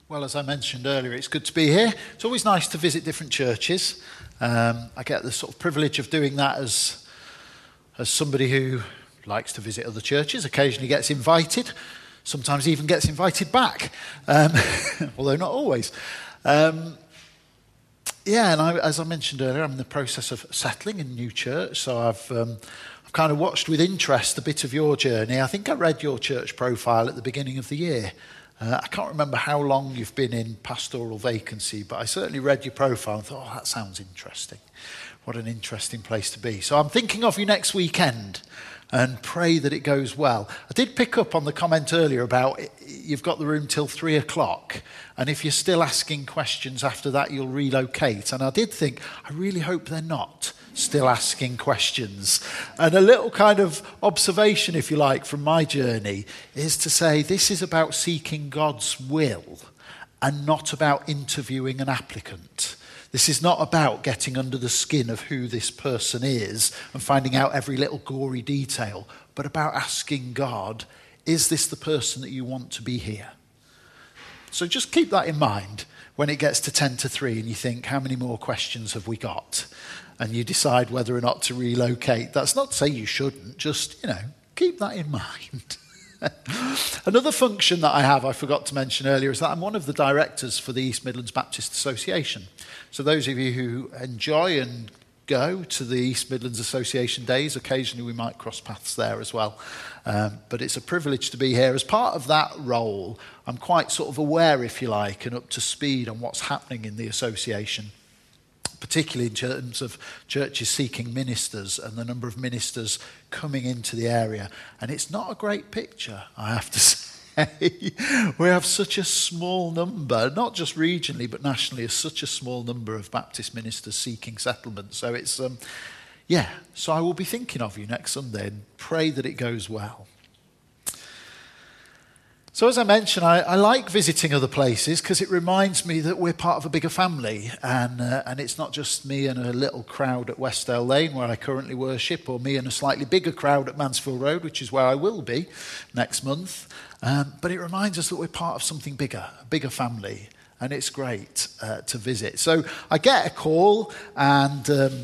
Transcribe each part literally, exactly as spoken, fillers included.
Well, as I mentioned earlier, it's good to be here. It's always nice to visit different churches. Um, I get the sort of privilege of doing that as, as somebody who likes to visit other churches, occasionally gets invited, sometimes even gets invited back, um, although not always. Um, yeah, and I, as I mentioned earlier, I'm in the process of settling in a new church, so I've, um, I've kind of watched with interest a bit of your journey. I think I read your church profile at the beginning of the year. Uh, I can't remember how long you've been in pastoral vacancy, but I certainly read your profile and thought, oh, that sounds interesting. What an interesting place to be. So I'm thinking of you next weekend and pray that it goes well. I did pick up on the comment earlier about you've got the room till three o'clock, and if you're still asking questions after that, you'll relocate. And I did think, I really hope they're not still asking questions. And a little kind of observation, if you like, from my journey is to say this is about seeking God's will and not about interviewing an applicant. This is not about getting under the skin of who this person is and finding out every little gory detail, but about asking God, is this the person that you want to be here? So just keep that in mind when it gets to ten to three and you think, how many more questions have we got? And you decide whether or not to relocate. That's not to say you shouldn't, just, you know, keep that in mind. Another function that I have, I forgot to mention earlier, is that I'm one of the directors for the East Midlands Baptist Association. So those of you who enjoy and go to the East Midlands Association days, occasionally we might cross paths there as well. Um, but it's a privilege to be here. As part of that role, I'm quite sort of aware, if you like, and up to speed on what's happening in the association, particularly in terms of churches seeking ministers and the number of ministers coming into the area. And it's not a great picture, I have to say. We have such a small number, not just regionally, but nationally, such a small number of Baptist ministers seeking settlement. So it's, um, yeah, so I will be thinking of you next Sunday and pray that it goes well. So as I mentioned, I, I like visiting other places because it reminds me that we're part of a bigger family, and uh, and it's not just me and a little crowd at Westdale Lane where I currently worship, or me and a slightly bigger crowd at Mansfield Road, which is where I will be next month. Um, but it reminds us that we're part of something bigger, a bigger family, and it's great uh, to visit. So I get a call and, um,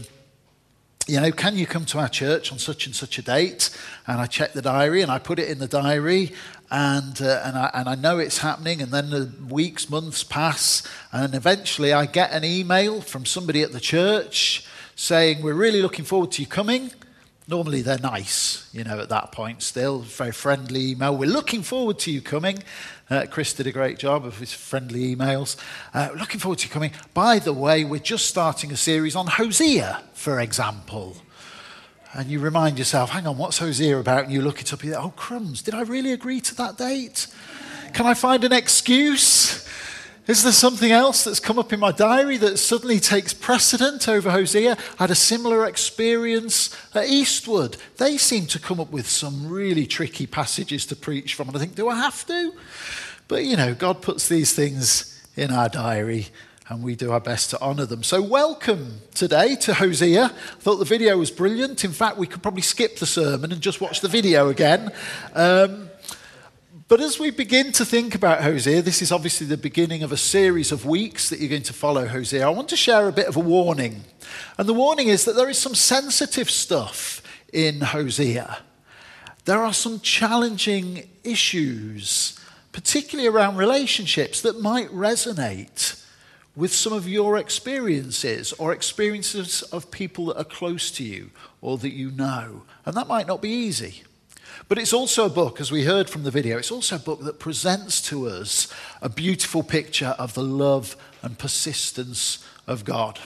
you know, can you come to our church on such and such a date? And I check the diary and I put it in the diary. And uh, and I and I know it's happening, and then the weeks, months pass, and eventually I get an email from somebody at the church saying, we're really looking forward to you coming. Normally they're nice, you know, at that point still, very friendly email. We're looking forward to you coming. Uh, Chris did a great job of his friendly emails. Uh, looking forward to you coming. By the way, we're just starting a series on Hosea, for example. And you remind yourself, hang on, what's Hosea about? And you look it up, and you think, oh, crumbs, did I really agree to that date? Can I find an excuse? Is there something else that's come up in my diary that suddenly takes precedent over Hosea? I had a similar experience at Eastwood. They seem to come up with some really tricky passages to preach from, and I think, do I have to? But, you know, God puts these things in our diary, and we do our best to honour them. So welcome today to Hosea. I thought the video was brilliant. In fact, we could probably skip the sermon and just watch the video again. Um, but as we begin to think about Hosea, this is obviously the beginning of a series of weeks that you're going to follow Hosea. I want to share a bit of a warning. And the warning is that there is some sensitive stuff in Hosea. There are some challenging issues, particularly around relationships, that might resonate with some of your experiences or experiences of people that are close to you or that you know. And that might not be easy. But it's also a book, as we heard from the video, it's also a book that presents to us a beautiful picture of the love and persistence of God.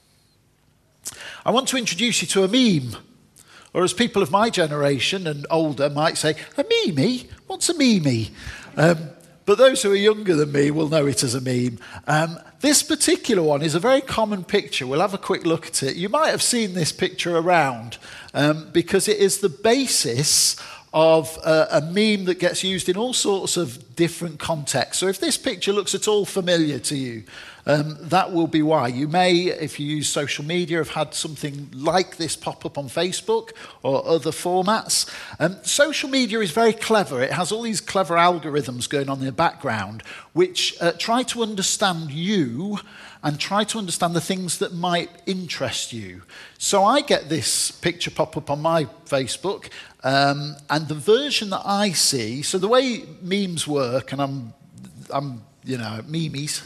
I want to introduce you to a meme, or as people of my generation and older might say, a meme? What's a meme? Um, But those who are younger than me will know it as a meme. Um, this particular one is a very common picture. We'll have a quick look at it. You might have seen this picture around um, because it is the basis of uh, a meme that gets used in all sorts of different contexts. So if this picture looks at all familiar to you, um, that will be why. You may, if you use social media, have had something like this pop up on Facebook or other formats. Um, social media is very clever. It has all these clever algorithms going on in the background which uh, try to understand you and try to understand the things that might interest you. So I get this picture pop up on my Facebook, um, and the version that I see, so the way memes work, and I'm, I'm you know, memes,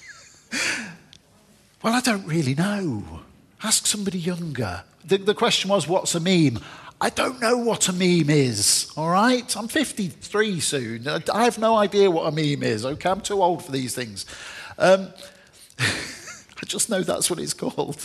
well, I don't really know. Ask somebody younger. The, the question was, what's a meme? I don't know what a meme is, all right? I'm fifty-three soon. I have no idea what a meme is, okay? I'm too old for these things. Um, I just know that's what it's called.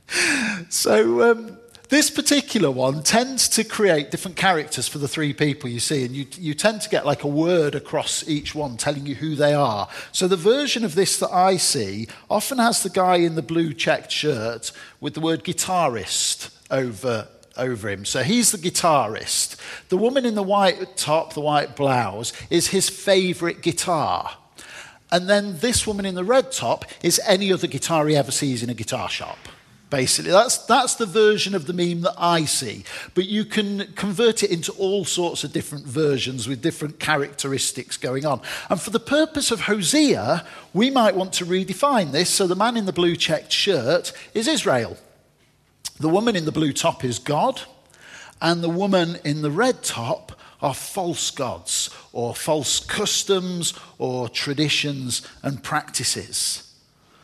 So um, this particular one tends to create different characters for the three people you see, and you, you tend to get like a word across each one telling you who they are. So the version of this that I see often has the guy in the blue checked shirt with the word guitarist over over him. So he's the guitarist. The woman in the white top, the white blouse, is his favourite guitar. And then this woman in the red top is any other guitar he ever sees in a guitar shop. Basically, that's that's the version of the meme that I see. But you can convert it into all sorts of different versions with different characteristics going on. And for the purpose of Hosea, we might want to redefine this. So the man in the blue checked shirt is Israel. The woman in the blue top is God, and the woman in the red top are false gods or false customs or traditions and practices.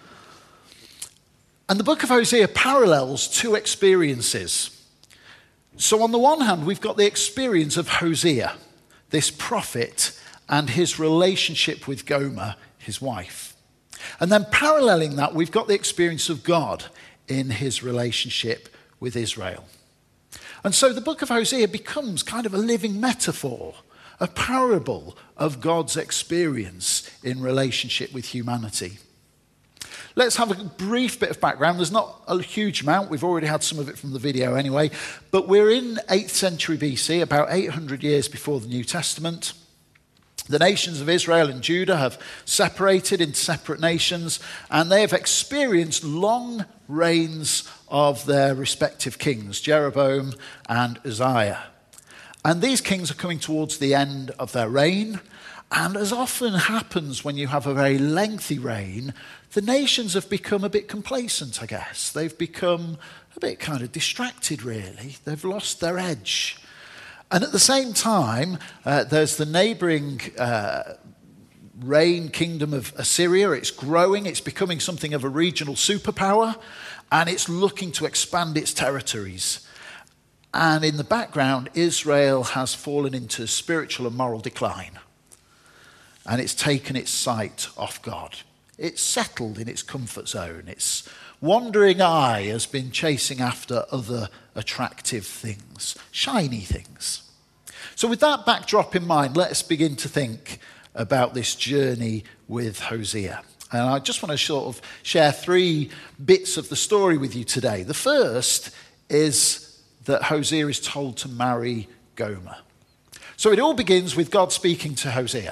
And the book of Hosea parallels two experiences. So on the one hand, we've got the experience of Hosea, this prophet, and his relationship with Gomer, his wife. And then paralleling that, we've got the experience of God in his relationship with Israel. And so the book of Hosea becomes kind of a living metaphor, a parable of God's experience in relationship with humanity. Let's have a brief bit of background. There's not a huge amount. We've already had some of it from the video anyway. But we're in eighth century B C, about eight hundred years before the New Testament. The nations of Israel and Judah have separated into separate nations, and they have experienced long reigns of their respective kings, Jeroboam and Uzziah. And these kings are coming towards the end of their reign, and as often happens when you have a very lengthy reign, the nations have become a bit complacent, I guess. They've become a bit kind of distracted, really. They've lost their edge. And at the same time, uh, there's the neighbouring uh, reign kingdom of Assyria. It's growing. It's becoming something of a regional superpower. And it's looking to expand its territories. And in the background, Israel has fallen into spiritual and moral decline. And it's taken its sight off God. It's settled in its comfort zone. Its wandering eye has been chasing after other attractive things, shiny things. So with that backdrop in mind, let's begin to think about this journey with Hosea. And I just want to sort of share three bits of the story with you today. The first is that Hosea is told to marry Gomer. So it all begins with God speaking to Hosea.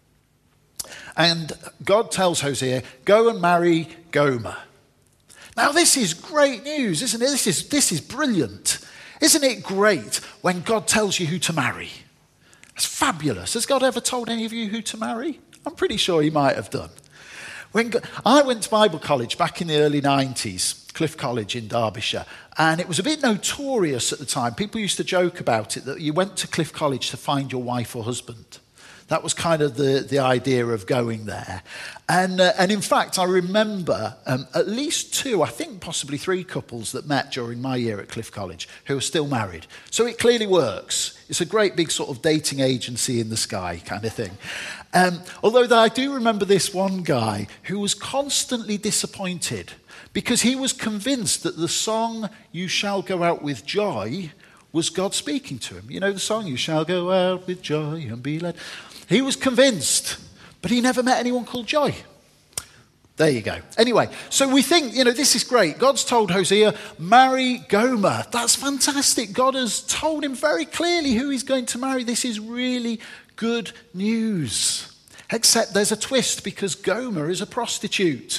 And God tells Hosea, go and marry Gomer. Now this is great news, isn't it? This is, this is brilliant. Isn't it great when God tells you who to marry? It's fabulous. Has God ever told any of you who to marry? I'm pretty sure he might have done. When God, I went to Bible college back in the early nineties, Cliff College in Derbyshire, and it was a bit notorious at the time. People used to joke about it, that you went to Cliff College to find your wife or husband. That was kind of the, the idea of going there. And, uh, and in fact, I remember um, at least two, I think possibly three couples that met during my year at Cliff College who are still married. So it clearly works. It's a great big sort of dating agency in the sky kind of thing. Um, although I do remember this one guy who was constantly disappointed because he was convinced that the song You Shall Go Out With Joy was God speaking to him. You know the song, You Shall Go Out With Joy and Be Led. He was convinced, but he never met anyone called Joy. There you go. Anyway, so we think, you know, this is great. God's told Hosea, marry Gomer. That's fantastic. God has told him very clearly who he's going to marry. This is really good news. Except there's a twist because Gomer is a prostitute.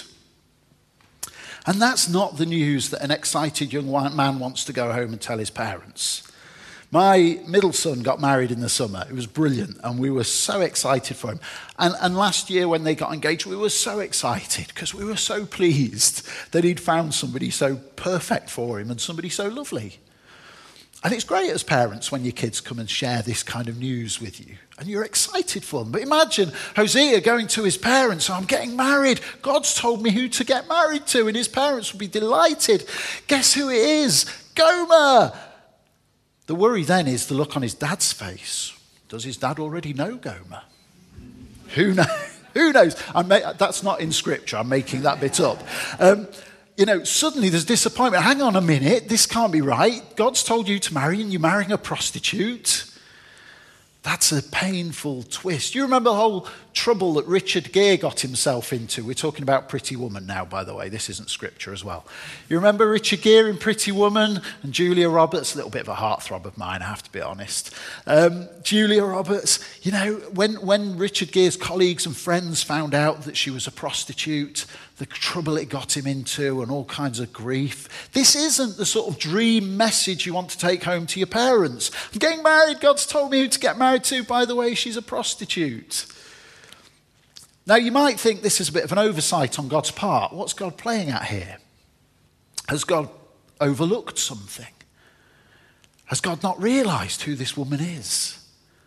And that's not the news that an excited young man wants to go home and tell his parents. My middle son got married in the summer. It was brilliant, and we were so excited for him. And, and last year when they got engaged, we were so excited because we were so pleased that he'd found somebody so perfect for him and somebody so lovely. And it's great as parents when your kids come and share this kind of news with you, and you're excited for them. But imagine Hosea going to his parents, I'm getting married. God's told me who to get married to, and his parents would be delighted. Guess who it is? Gomer! The worry then is the look on his dad's face. Does his dad already know Gomer? Who knows? Who knows? I'm ma- that's not in scripture. I'm making that bit up. Um, you know, suddenly there's disappointment. Hang on a minute. This can't be right. God's told you to marry and you're marrying a prostitute. That's a painful twist. You remember the whole trouble that Richard Gere got himself into? We're talking about Pretty Woman now, by the way. This isn't scripture as well. You remember Richard Gere in Pretty Woman and Julia Roberts? A little bit of a heartthrob of mine, I have to be honest. Um, Julia Roberts, you know, when, when Richard Gere's colleagues and friends found out that she was a prostitute, the trouble it got him into and all kinds of grief. This isn't the sort of dream message you want to take home to your parents. I'm getting married. God's told me who to get married to. By the way, she's a prostitute. Now, you might think this is a bit of an oversight on God's part. What's God playing at here? Has God overlooked something? Has God not realized who this woman is?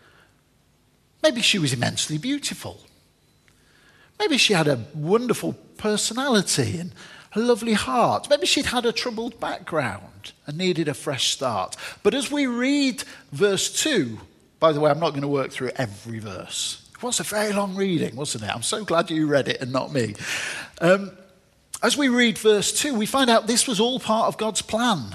Maybe she was immensely beautiful. Maybe she had a wonderful personality and a lovely heart. Maybe she'd had a troubled background and needed a fresh start. But as we read verse two, by the way, I'm not going to work through every verse. It was a very long reading, wasn't it? I'm so glad you read it and not me. Um, as we read verse two, we find out this was all part of God's plan.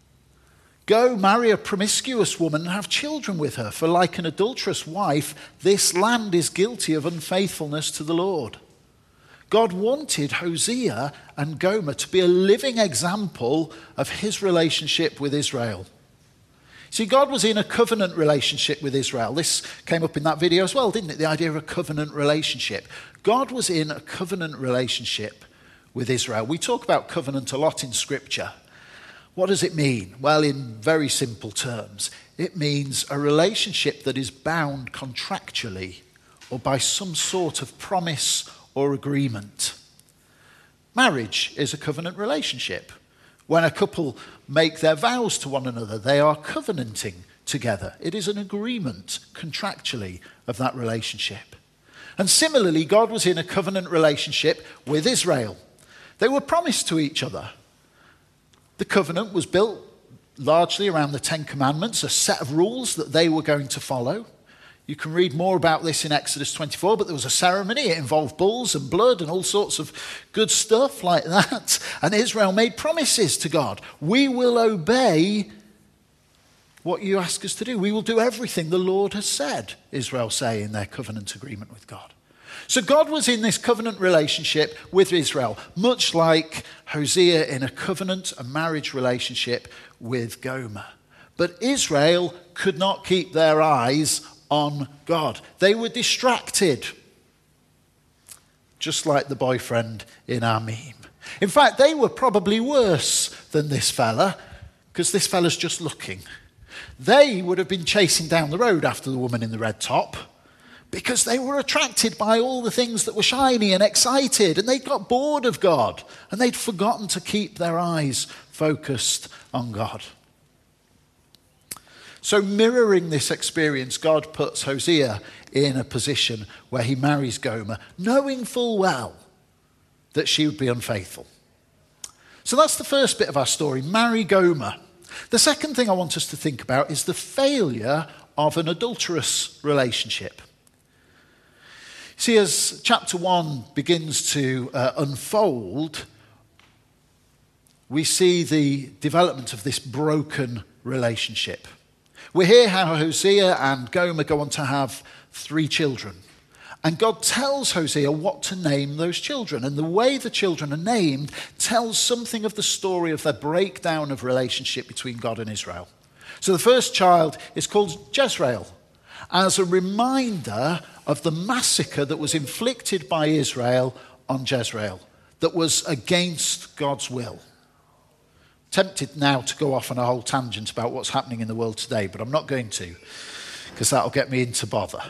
Go marry a promiscuous woman and have children with her, for like an adulterous wife, this land is guilty of unfaithfulness to the Lord. God wanted Hosea and Gomer to be a living example of his relationship with Israel. See, God was in a covenant relationship with Israel. This came up in that video as well, didn't it? The idea of a covenant relationship. God was in a covenant relationship with Israel. We talk about covenant a lot in Scripture. What does it mean? Well, in very simple terms, it means a relationship that is bound contractually or by some sort of promise or agreement. Marriage is a covenant relationship. When a couple make their vows to one another, they are covenanting together. It is an agreement contractually of that relationship. And similarly, God was in a covenant relationship with Israel. They were promised to each other. The covenant was built largely around the Ten Commandments, a set of rules that they were going to follow. You can read more about this in Exodus twenty-four, but there was a ceremony. It involved bulls and blood and all sorts of good stuff like that. And Israel made promises to God. We will obey what you ask us to do. We will do everything the Lord has said, Israel say in their covenant agreement with God. So God was in this covenant relationship with Israel, much like Hosea in a covenant, a marriage relationship with Gomer. But Israel could not keep their eyes on God. They were distracted, just like the boyfriend in our meme. In fact, they were probably worse than this fella, because this fella's just looking. They would have been chasing down the road after the woman in the red top, because they were attracted by all the things that were shiny and excited, and they got bored of God, and they'd forgotten to keep their eyes focused on God. So mirroring this experience, God puts Hosea in a position where he marries Gomer, knowing full well that she would be unfaithful. So that's the first bit of our story, marry Gomer. The second thing I want us to think about is the failure of an adulterous relationship. See, as chapter one begins to uh, unfold, we see the development of this broken relationship. We hear how Hosea and Gomer go on to have three children. And God tells Hosea what to name those children. And the way the children are named tells something of the story of the breakdown of relationship between God and Israel. So the first child is called Jezreel. as a reminder of the massacre that was inflicted by Israel on Jezreel, that was against God's will. Tempted now to go off on a whole tangent about what's happening in the world today, but I'm not going to, because that'll get me into bother.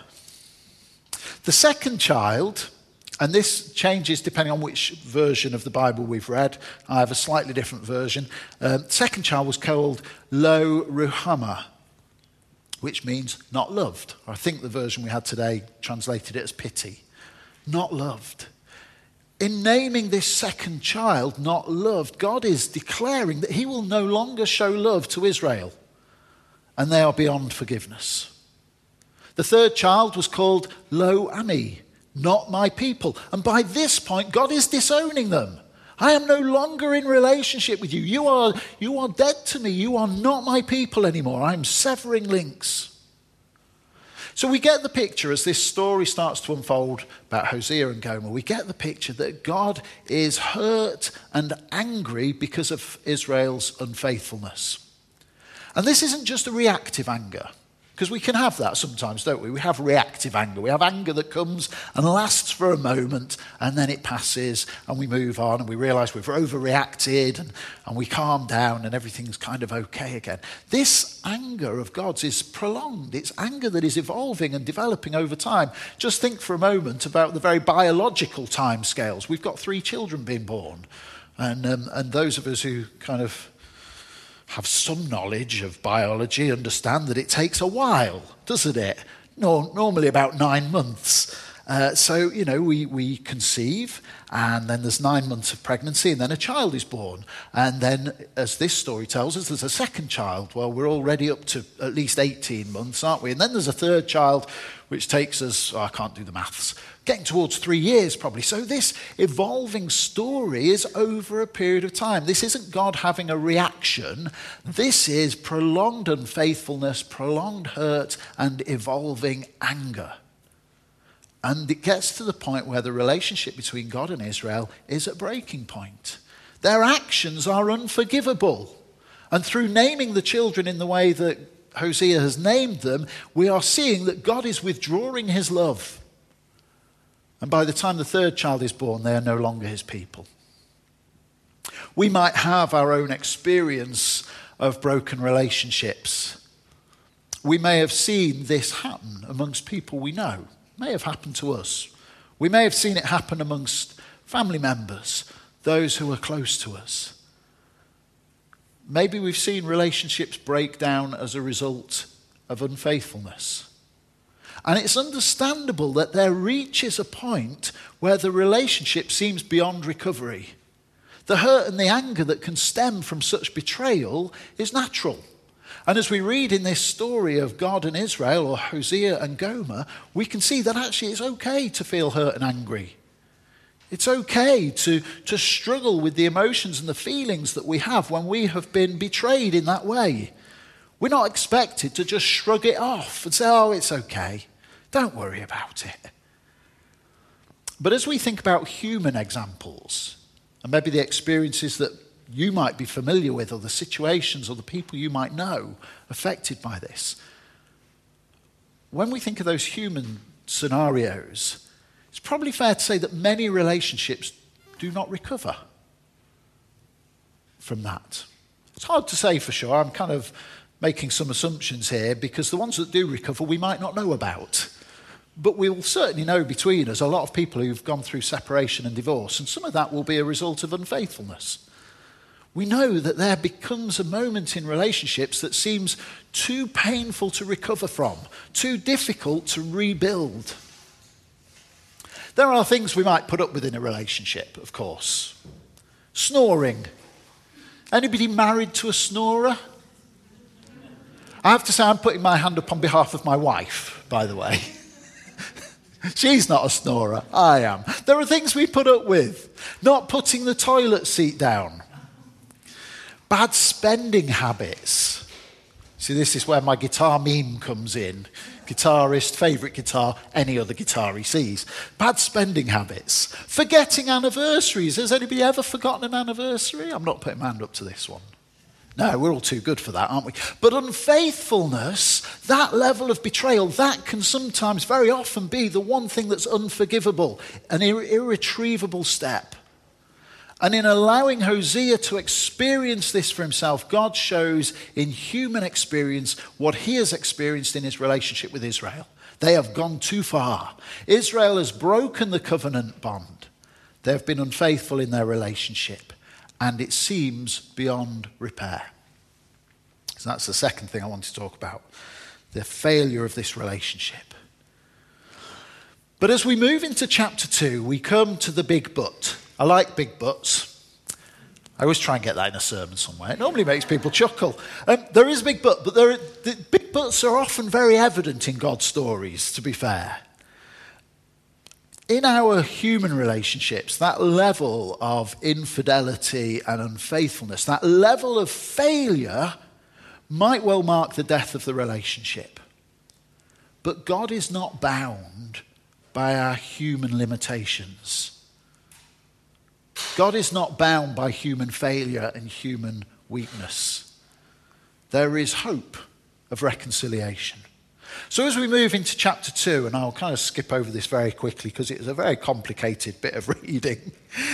The second child, and this changes depending on which version of the Bible we've read. I have a slightly different version. Um, second child was called Lo Ruhamah, which means not loved. I think the version we had today translated it as pity. Not loved. In naming this second child not loved, God is declaring that he will no longer show love to Israel, and they are beyond forgiveness. The third child was called Lo Ami, not my people. And by this point, God is disowning them. I am no longer in relationship with you. You are, you are dead to me. You are not my people anymore. I am severing links. So we get the picture as this story starts to unfold about Hosea and Gomer. We get the picture that God is hurt and angry because of Israel's unfaithfulness. And this isn't just a reactive anger. Because we can have that sometimes, don't we? We have reactive anger. We have anger that comes and lasts for a moment, and then it passes, and we move on, and we realise we've overreacted, and, and we calm down, and everything's kind of okay again. This anger of God's is prolonged. It's anger that is evolving and developing over time. Just think for a moment about the very biological time scales. We've got three children being born, and um, and those of us who kind of have some knowledge of biology understand that it takes a while, doesn't it? No, normally about nine months. Uh, so, you know, we, we conceive, and then there's nine months of pregnancy, and then a child is born. And then, as this story tells us, there's a second child. Well, we're already up to at least eighteen months, aren't we? And then there's a third child, which takes us, oh, I can't do the maths, getting towards three years probably. So this evolving story is over a period of time. This isn't God having a reaction. This is prolonged unfaithfulness, prolonged hurt, and evolving anger. And it gets to the point where the relationship between God and Israel is at breaking point. Their actions are unforgivable. And through naming the children in the way that Hosea has named them, we are seeing that God is withdrawing his love. And by the time the third child is born, they are no longer his people. We might have our own experience of broken relationships. We may have seen this happen amongst people we know. It may have happened to us. We may have seen it happen amongst family members, those who are close to us. Maybe we've seen relationships break down as a result of unfaithfulness. And it's understandable that there reaches a point where the relationship seems beyond recovery. The hurt and the anger that can stem from such betrayal is natural. And as we read in this story of God and Israel, or Hosea and Gomer, we can see that actually it's okay to feel hurt and angry. It's okay to, to struggle with the emotions and the feelings that we have when we have been betrayed in that way. We're not expected to just shrug it off and say, oh, it's okay. Don't worry about it. But as we think about human examples, and maybe the experiences that you might be familiar with, or the situations or the people you might know affected by this, when we think of those human scenarios, it's probably fair to say that many relationships do not recover from that. It's hard to say for sure. I'm kind of making some assumptions here because the ones that do recover we might not know about. But we'll certainly know between us a lot of people who've gone through separation and divorce, and some of that will be a result of unfaithfulness. We know that there becomes a moment in relationships that seems too painful to recover from, too difficult to rebuild. There are things we might put up with in a relationship, of course. Snoring. Anybody married to a snorer? I have to say I'm putting my hand up on behalf of my wife, by the way. She's not a snorer, I am. There are things we put up with. Not putting the toilet seat down. Bad spending habits. See, this is where my guitar meme comes in. Guitarist, favourite guitar, any other guitar he sees. Bad spending habits. Forgetting anniversaries. Has anybody ever forgotten an anniversary? I'm not putting my hand up to this one. No, we're all too good for that, aren't we? But unfaithfulness, that level of betrayal, that can sometimes, very often be the one thing that's unforgivable, an ir- irretrievable step. And in allowing Hosea to experience this for himself, God shows in human experience what he has experienced in his relationship with Israel. They have gone too far. Israel has broken the covenant bond. They have been unfaithful in their relationship, and it seems beyond repair. So that's the second thing I want to talk about, the failure of this relationship. But as we move into chapter two, we come to the big but. I like big buts. I always try and get that in a sermon somewhere. It normally makes people chuckle. Um, there is a big but, but there are, the big buts are often very evident in God's stories, to be fair. In our human relationships, that level of infidelity and unfaithfulness, that level of failure might well mark the death of the relationship. But God is not bound by our human limitations. God is not bound by human failure and human weakness. There is hope of reconciliation. So as we move into chapter two, and I'll kind of skip over this very quickly because it is a very complicated bit of reading.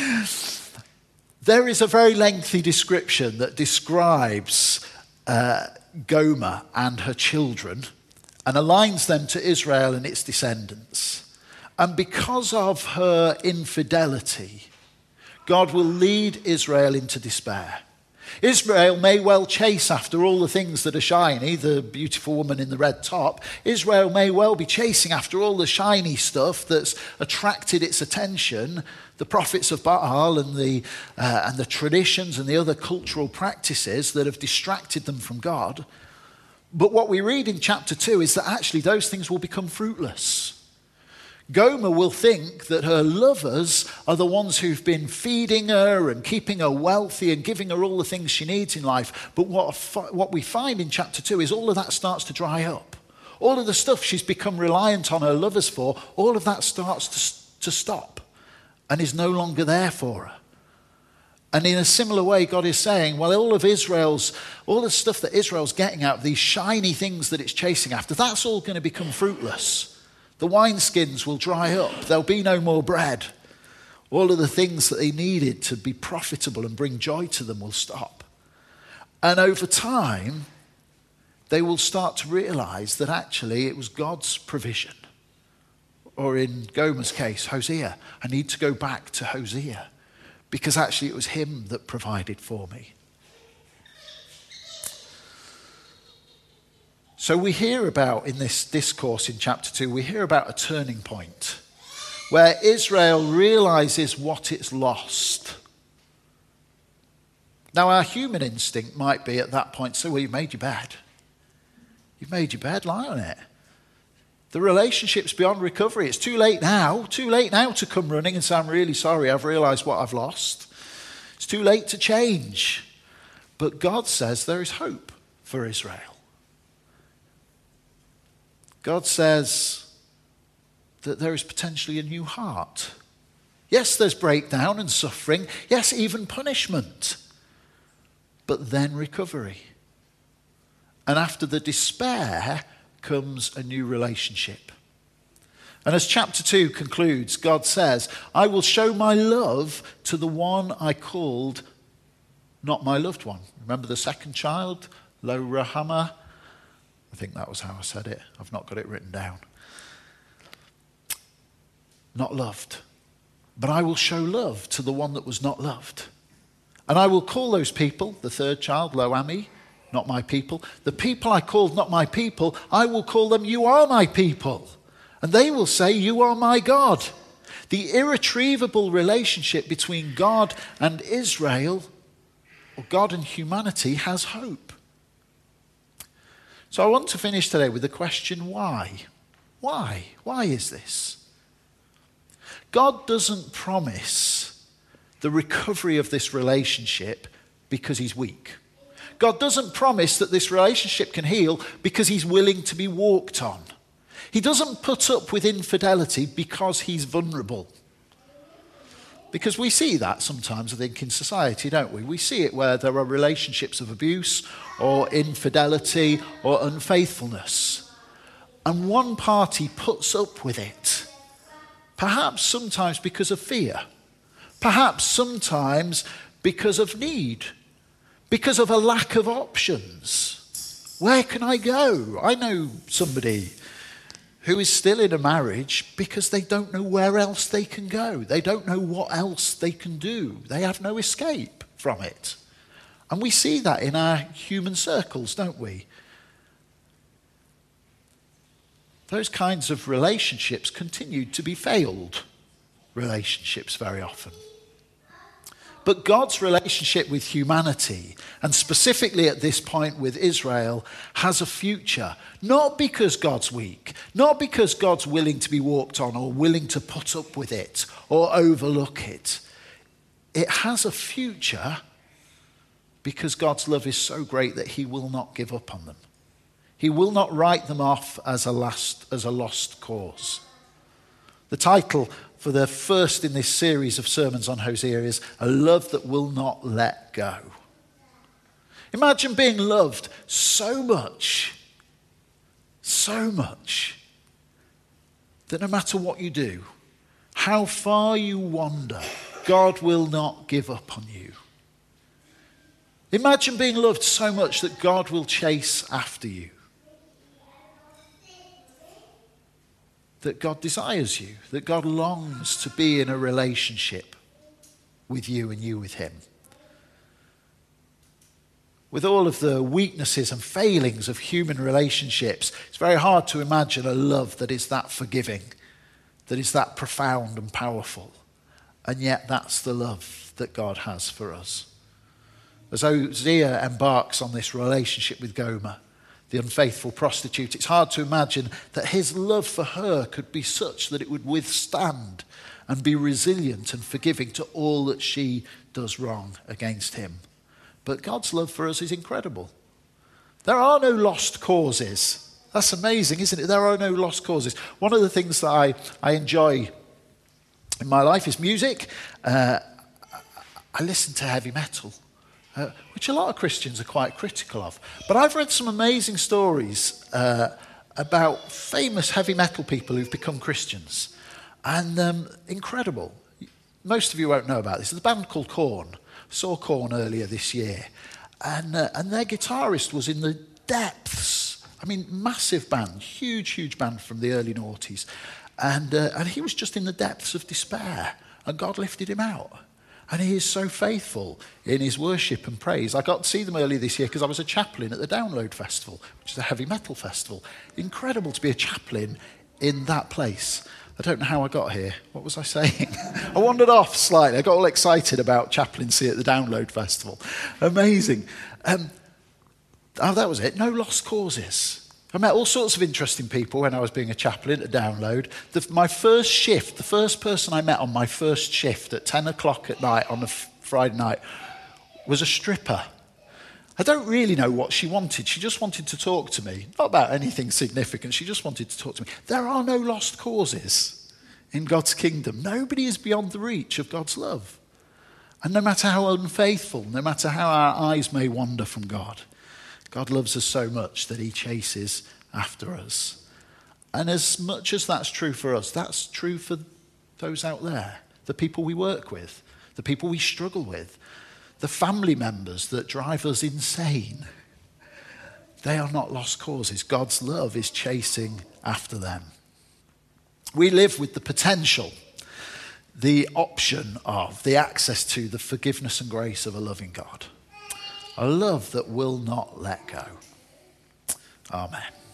There is a very lengthy description that describes uh, Gomer and her children and aligns them to Israel and its descendants. And because of her infidelity, God will lead Israel into despair. Israel may well chase after all the things that are shiny, the beautiful woman in the red top. Israel may well be chasing after all the shiny stuff that's attracted its attention, the prophets of Baal and the, uh, and the traditions and the other cultural practices that have distracted them from God. But what we read in chapter two is that actually those things will become fruitless. Gomer will think that her lovers are the ones who've been feeding her and keeping her wealthy and giving her all the things she needs in life. But what, what we find in chapter two is all of that starts to dry up. All of the stuff she's become reliant on her lovers for, all of that starts to, to stop and is no longer there for her. And in a similar way, God is saying, well, all of Israel's, all the stuff that Israel's getting out of these shiny things that it's chasing after, that's all going to become fruitless. The wineskins will dry up. There'll be no more bread. All of the things that they needed to be profitable and bring joy to them will stop. And over time, they will start to realize that actually it was God's provision. Or in Gomer's case, Hosea. I need to go back to Hosea because actually it was him that provided for me. So we hear about, in this discourse in chapter two, we hear about a turning point where Israel realizes what it's lost. Now our human instinct might be at that point, so well, you've made your bed. You've made your bed, lie on it. The relationship's beyond recovery. It's too late now, too late now to come running and say, I'm really sorry, I've realized what I've lost. It's too late to change. But God says there is hope for Israel. God says that there is potentially a new heart. Yes, there's breakdown and suffering. Yes, even punishment. But then recovery. And after the despair comes a new relationship. And as chapter two concludes, God says, I will show my love to the one I called not my loved one. Remember the second child, Lo Ruhamah? I think that was how I said it. I've not got it written down. Not loved. But I will show love to the one that was not loved. And I will call those people, the third child, Lo-Ammi, not my people. The people I called not my people, I will call them, you are my people. And they will say, you are my God. The irretrievable relationship between God and Israel, or God and humanity, has hope. So I want to finish today with the question, why? Why? Why is this? God doesn't promise the recovery of this relationship because he's weak. God doesn't promise that this relationship can heal because he's willing to be walked on. He doesn't put up with infidelity because he's vulnerable. Because we see that sometimes, I think, in society, don't we? We see it where there are relationships of abuse or infidelity or unfaithfulness. And one party puts up with it. Perhaps sometimes because of fear. Perhaps sometimes because of need. Because of a lack of options. Where can I go? I know somebody who is still in a marriage because they don't know where else they can go. They don't know what else they can do. They have no escape from it. And we see that in our human circles, don't we? Those kinds of relationships continue to be failed relationships very often. But God's relationship with humanity, and specifically at this point with Israel, has a future. Not because God's weak, not because God's willing to be walked on or willing to put up with it or overlook it. It has a future because God's love is so great that he will not give up on them. He will not write them off as a last, as a lost cause. The title for the first in this series of sermons on Hosea is A Love That Will Not Let Go. Imagine being loved so much, so much, that no matter what you do, how far you wander, God will not give up on you. Imagine being loved so much that God will chase after you. That God desires you, that God longs to be in a relationship with you and you with him. With all of the weaknesses and failings of human relationships, it's very hard to imagine a love that is that forgiving, that is that profound and powerful. And yet that's the love that God has for us. As Hosea embarks on this relationship with Gomer, the unfaithful prostitute, it's hard to imagine that his love for her could be such that it would withstand and be resilient and forgiving to all that she does wrong against him. But God's love for us is incredible. There are no lost causes. That's amazing, isn't it? There are no lost causes. One of the things that I, I enjoy in my life is music. Uh, I listen to heavy metal. Uh, which a lot of Christians are quite critical of. But I've read some amazing stories uh, about famous heavy metal people who've become Christians. And um, incredible. Most of you won't know about this. There's a band called Korn. I saw Korn earlier this year. And, uh, and their guitarist was in the depths. I mean, massive band, huge, huge band from the early noughties. And, uh, and he was just in the depths of despair. And God lifted him out. And he is so faithful in his worship and praise. I got to see them earlier this year because I was a chaplain at the Download Festival, which is a heavy metal festival. Incredible to be a chaplain in that place. I don't know how I got here. What was I saying? I wandered off slightly. I got all excited about chaplaincy at the Download Festival. Amazing. Um, oh, that was it. No lost causes. I met all sorts of interesting people when I was being a chaplain at Download. The, my first shift, the first person I met on my first shift at ten o'clock at night on a f- Friday night was a stripper. I don't really know what she wanted. She just wanted to talk to me. Not about anything significant. She just wanted to talk to me. There are no lost causes in God's kingdom. Nobody is beyond the reach of God's love. And no matter how unfaithful, no matter how our eyes may wander from God, God loves us so much that he chases after us. And as much as that's true for us, that's true for those out there, the people we work with, the people we struggle with, the family members that drive us insane. They are not lost causes. God's love is chasing after them. We live with the potential, the option of, the access to the forgiveness and grace of a loving God. A love that will not let go. Amen.